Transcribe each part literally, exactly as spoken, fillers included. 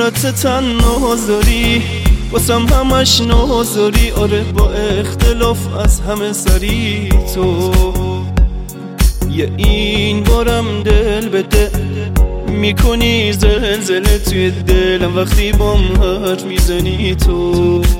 حالت تنهازاری واسم همش نازاری. آره با اختلاف از همه سری تو یه این بارم دل به دل میکنی زلزله توی دلم وقتی بام حرف میزنی تو.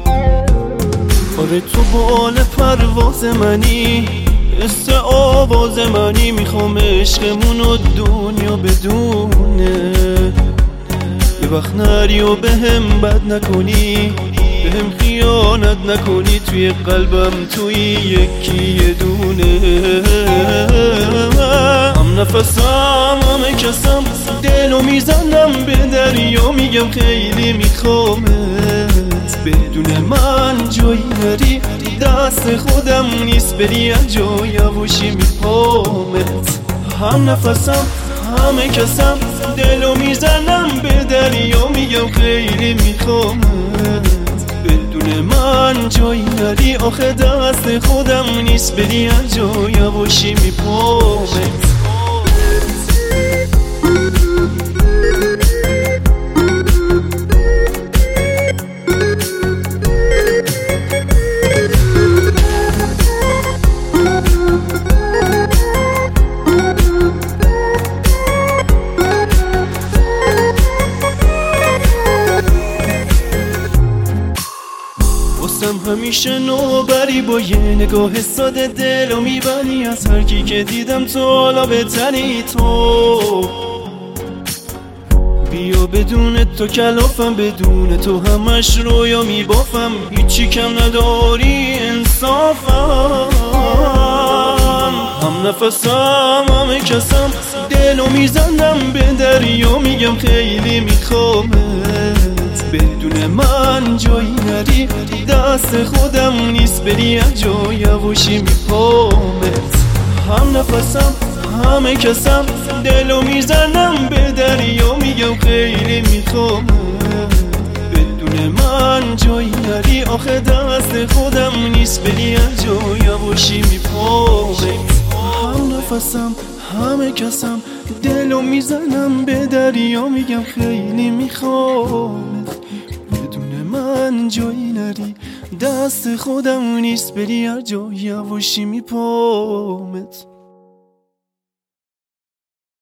آره تو بال پرواز منی حس آواز منی میخوام عشقمونو دنیا بدونه. یه وقت نری و به هم بد نکنی به هم خیانت نکنی توی قلبم توی یکی یه دونه. هم نفسم همه کسم دلو میزنم به دریا میگم خیلی میخوامت بدون من جایی نری دست خودم نیست بری از جا یواشی میپامت. هم نفسم همه کسم دلو میزنم به دریا میگم خیلی میخوامت بدون من جایی نری آخه دست خودم نیست بری از جا یواشی میپامت. واسم همیشه نوبری با یه نگاه ساده دلو میبری از هر کی که دیدم تو حالا بهتری تو. بیا بدون تو کلافم بدون تو همش رویا میبافم هیچی کم نداری انصافم. هم نفسم همه کسم دلو میزنم به دریا میگم خیلی میخوامت بدون من جایی نری دست خودم نیست بری از جا یواشی میپامت. هم نفسم همه کسم دلو میزنم به دریا میگم خیلی میخوامت بدون من جایی نری آخه دست خودم نیست بری از جا یواشی میپامت. هم نفسم همه کسم دلو میزنم به دریا میگم خیلی میخوامت بدون من جایی نری دست خودم نیست بری از جا یواشی میپامت.